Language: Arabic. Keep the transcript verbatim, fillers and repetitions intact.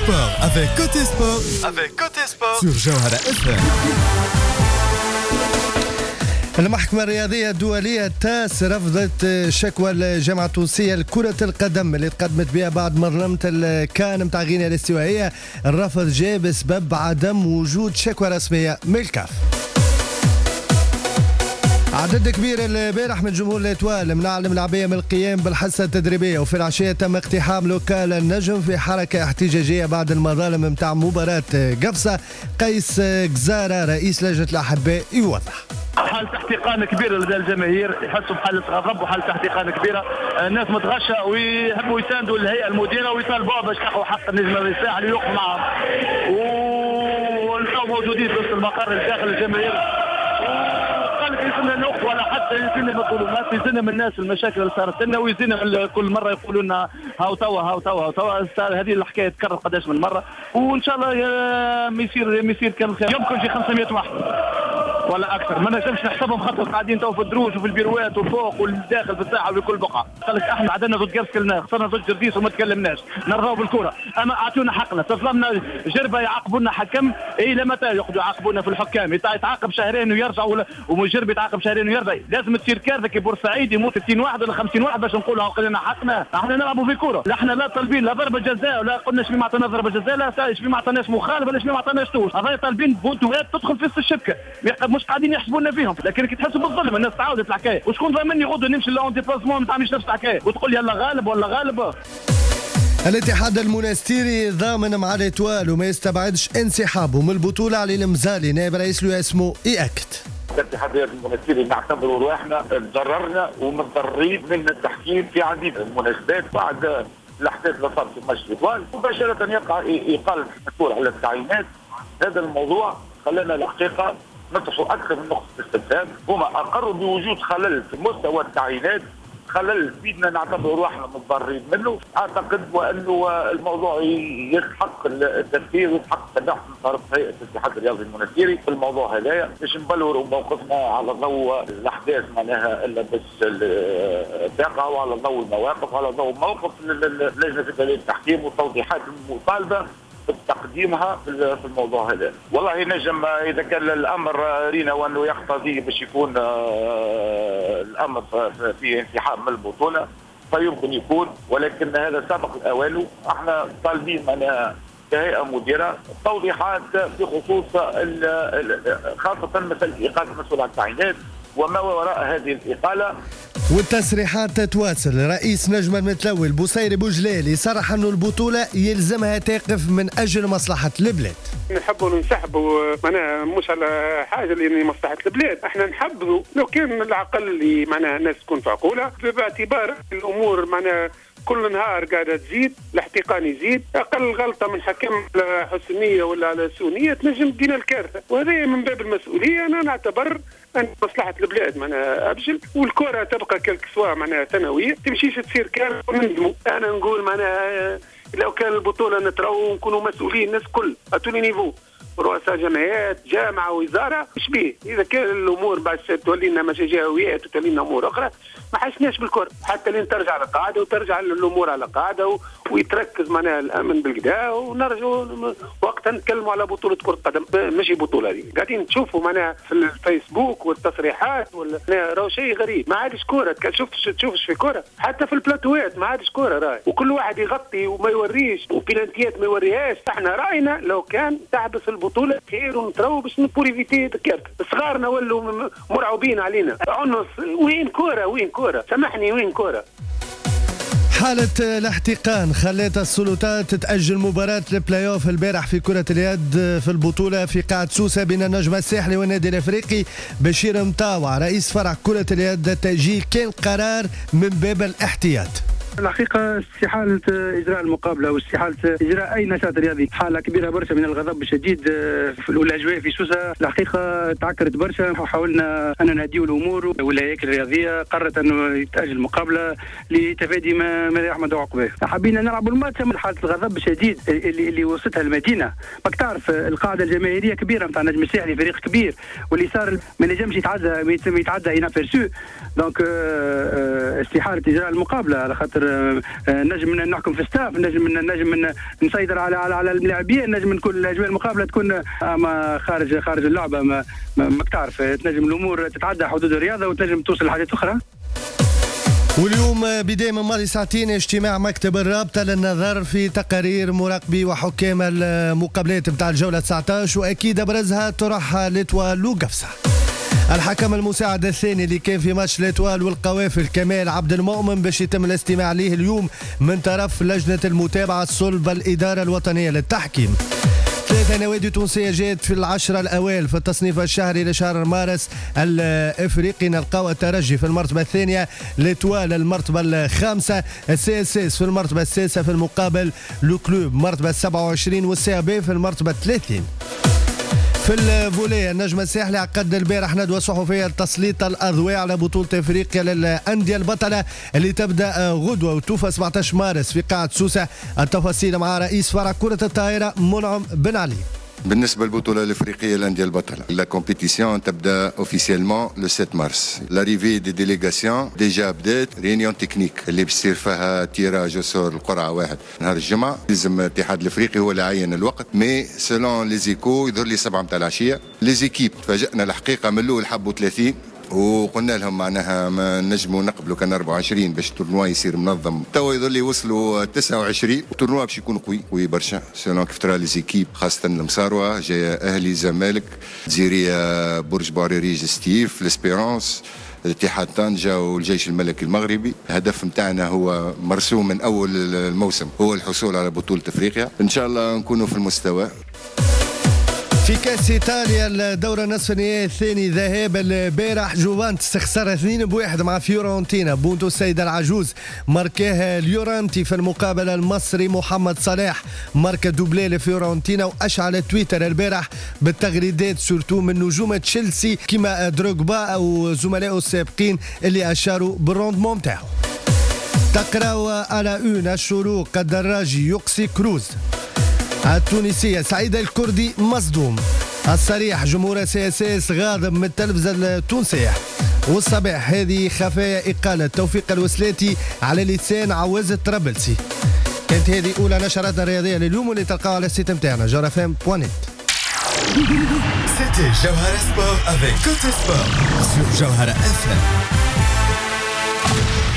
Sport avec Côté Sport, avec Côté Sport sur جوهرة اف ام. المحكمة الرياضية الدولية تاس رفضت شكوى الجامعة التونسية لكرة القدم اللي تقدمت بها بعد مظلمة الكان متاع غينيا الاستوائية. الرفض جاء بسبب عدم وجود شكوى رسمية من الكاف. عدد كبير البارح من جمهور الاتوال منع الملاعبية من القيام بالحصة التدريبية، وفي العشية تم اقتحام لوكال النجم في حركة احتجاجية بعد المظالم متاع مباراة قفصة. قيس قزارة رئيس لجنة الأحباء يوضح. حالة احتقان كبيرة لدى الجماهير، يحسوا بحالة غضب وحالة احتقان كبيرة. الناس متغشة ويحبوا يساندوا الهيئة المديرة ويطالبوا باش يحققوا حق النجم الرفاعي اللي يوقف معهم، ونلقاو موجودين في وسط المقر داخل الجماهير. يزن الوقت ولا حتى يزن الظلمات، يزن من الناس المشاكل اللي صارت لنا، ويزن كل مره يقولوا لنا هاو توا هاو توا هاو توا. هذه الحكايه تكرر قداش من مره، وان شاء الله ما يصير ما يصير كان خير. يمكن شي خمسمائة واحد ولا اكثر، ما نجمش نحسبهم خاطر قاعدين تو في الدروج وفي البيروات وفوق والداخل في الساحه وفي كل بقعه. قال لك احنا عدنا ضد قرص، خسرنا ضد جرديس وما تكلمناش، نرضاو بالكره، اما اعطونا حقنا. تظلمنا جربه يعاقبونا حكم، اي لما يقعدوا يعاقبونا في الحكام، يتعاقب شهرين ويرجع، ومجرب يتعاقب شهرين ويرجع. لازم تصير كارثه كي بورسعيد يموت ستين واحد ولا خمسين واحد باش نقولوا قلنا حقنا. احنا نلعبوا في كره، لا احنا لا طالبين لا ضربه جزاء ولا قلنا شبي ما عطيناش ضربه جزاء، لا شبي ما عطيناش مخالفه ولا شبي ما عطيناش توش. هذا طالبين بونتوات تدخل في وسط الشبكه، مش قاعدين يحسبونا فيهم. لكن كي تحسوا بالظلم الناس تعاودت الحكايه، وشكون ضامني غدوه نمشي لون ديبلاسمون ما تعملش نفس الحكايه وتقول يلا غالب ولا غالب. الاتحاد المونستيري ضامن مع الاتوال وما يستبعدش انسحابه من البطوله. علي المزالي نائب رئيس له اسمه يأكد. الاتحاد المونستيري نعتبر رواحنا تضررنا ومتضررين من التحكيم في عديد المناسبات بعد الاحداث اللي صارت في ماتش الاتوال. مباشره يقع ايقاف المسؤول على التعيينات. هذا الموضوع خلانا الحقيقه نطرحوا اكثر من نقطه استفهام. هما اقروا بوجود خلل في مستوى التعيينات، خلل فينا نعتبر روحنا متضررين منه. اعتقد وانه الموضوع يستحق التفكير ويستحق التبحث من طرف هيئه الاتحاد الرياضي المونستيري في الموضوع هذايا باش نبلوروا موقفنا على ضوء الاحداث معناها اللي بس تقع، وعلى ضوء المواقف وعلى ضوء موقف لجنه اداريه التحكيم والتوضيحات المطالبه تقديمها في الموضوع هذا. والله نجم اذا كان الامر رينا وانه يقتضي باش يكون الامر في انسحاب من البطوله فيمكن يكون، ولكن هذا سابق الاوان. احنا طالبين معناها كهيئه مديره توضيحات في خصوص خاصه مساله ايقاف المسؤول عن التعيينات وما وراء هذه الاقاله. والتصريحات تتواصل. رئيس نجم المتلوي البوصيري بوجلالي صرح انه البطوله يلزمها تقف من اجل مصلحه البلاد. نحبوا ننسحبوا معناها مش على حاجه اللي مصلحه البلاد، احنا نحبوا لو كان العقل اللي معناها الناس تكون معقوله باعتبار الامور معناها كل نهار قاعده تزيد، الاحتقان يزيد، اقل غلطه من حكم على حسنيه ولا على سونيه تنجم تدينا الكارثه، وهذا من باب المسؤوليه. انا نعتبر ان مصلحه البلاد معناها ابجل، والكره تبقى كلك سوا معناها ثانويه، تمشيش تصير كارثه ونندموا. انا نقول معناها لو كان البطوله نتراو ونكونوا مسؤولين الناس كل اتولي نيفو، رؤساء جمعيات جامعه وزاره ايش بيه. اذا كان الامور بعد تولي لنا مشاجاويات وتولي لنا امور اخرى ما حسناش بالكره، حتى لين ترجع على قاعده وترجع الامور على قاعده ويتركز معناها الامن بالكدا، ونرجعوا وقتها نتكلموا على بطوله كره قدم ماشي بطوله. هذه قاعدين تشوفوا معناها في الفيسبوك والتصريحات ولا راهو شيء غريب. ما عادش كره، شفتش تشوفش في كره حتى في البلاتوات، ما عادش كره راهي، وكل واحد يغطي وما يوريش وبيلانتيات ما يوريهاش. احنا راينا لو كان تحبس البطوله خير ونترو باش نبوريفيتي الكارت. صغارنا ولوا مرعوبين علينا. عنص وين كره وين كره سامحني وين كره. حالة الاحتقان خلت السلطات تتأجل مباراة البلاي اوف البارح في كرة اليد في البطولة في قاعة سوسة بين النجم الساحلي والنادي الافريقي. بشير مطاوع رئيس فرع كرة اليد التأجيل كان قرار من باب الاحتياط. الحقيقة استحالة إجراء المقابلة واستحالة إجراء أي نشاط رياضي، حالة كبيرة برشا من الغضب الشديد. والأجواء في سوسة الحقيقة تعكرت برشا، وحاولنا أن نهديو الأمور، والهياكل الرياضية قررت أنه يتأجل المقابلة لتفادي ما ما يحمد عقباه. حبينا نلعبوا الماتش من حالة الغضب الشديد اللي, اللي وصلتها المدينة. ماك تعرف القاعدة الجماهيرية كبيرة نتاع النجم الساحلي، فريق كبير، واللي صار ما نجمش يتعدى ما يتعدى إنافيرسو. دونك استحالة إجراء المقابلة على خاطر خاطر نجم نحكم في ستاف، نجم نجم نسيطر على على على اللاعبين، نجم نكون الاجواء المقابله تكون اما خارج خارج اللعبه ما ما تعرف تنجم الامور تتعدى حدود الرياضه وتنجم توصل لحاجات اخرى. واليوم بداية من ماضي ساعتين اجتماع مكتب الرابطة للنظر في تقارير مراقبي وحكام المقابلات بتاع الجولة تسعة عشر، وأكيد أبرزها طرح ليتوال وقفصة. الحكم المساعد الثاني اللي كان في ماتش ليتوال والقوافل كمال عبد المؤمن باش يتم الاستماع عليه اليوم من طرف لجنة المتابعة الصلب الإدارة الوطنية للتحكيم. ثلاثة نوادي تونسية جات في العشرة الأوائل في التصنيف الشهري لشهر مارس الإفريقي. نلقاو الترجي في المرتبة الثانية، ليتوال المرتبة الخامسة، السي اس اس في المرتبة السادسة، في المقابل لو كلوب مرتبة سبعة وعشرين والسي ا بي في المرتبة ثلاثين. في الفولي النجم الساحلي عقد البارح ندوة صحفية لتسليط الأضواء على بطولة افريقيا للأندية البطلة اللي تبدأ غدوة وتوفى سبعة عشر مارس في قاعة سوسة. التفاصيل مع رئيس فرع كرة الطائرة منعم بن علي. بالنسبة للبطولة الافريقية للأندية البطلة، لا كومبيتيسيون تبدا اوفيسيلمون لو سبعة مارس. لاريفي دي ديليغاسيون ديجا بدات ريونيون تكنيك اللي بيصير فيها تيراج وصور القرعة واحد نهار الجمعة. لازم الاتحاد الافريقي هو اللي عين الوقت، مي سيلون لي زيكو يظهر لي سبعة متاع العشية. لي زيكيب تفاجئنا الحقيقة من الاول حبوا ثلاثين وقلنا لهم معناها ما نجموا نقبلوا كان أربعة وعشرين باش التورنوا يصير منظم. توا يظل يوصلوا تسعة وعشرين والتورنوا باش يكون قوي قوي برشا سيلون كيف ترى لي زيكيب، خاصة المصاروة جاية أهلي زمالك جزيرية برج باريريج ستيف الاسبيرونس الاتحاد طنجة والجيش الملكي المغربي. الهدف نتاعنا هو مرسوم من أول الموسم، هو الحصول على بطولة أفريقيا. إن شاء الله نكونوا في المستوى. في كاس ايطاليا الدورة نصف النهائي الثاني ذهاب البارح، جوفانتس خسر اثنين بواحد مع فيورنتينا. بونتو السيدة العجوز ماركاها اليورانتي. في المقابلة المصري محمد صلاح ماركا دوبلي لفيورنتينا، واشعل تويتر البارح بالتغريدات سورتو من نجوم تشيلسي كما دروغبا او زملائه السابقين اللي اشاروا بالروندمون نتاعو. تقراو على اون الشروق الدراجي يقصي كروز. التونسية سعيدة الكردي مصدوم. الصريح جمهور سي اس اس غاضب من التلفزة التونسية. والصباح هذه خفايا إقالة توفيق الوسلاتي على لسان عواز الطرابلسي. كانت هذه أولى نشراتنا الرياضية لليوم واللي تلقاوها على السيت نتاعنا جوهرة اف ام بوان نت. C'était Jawhara Sport avec Côté Sport sur Jawhara اف ام.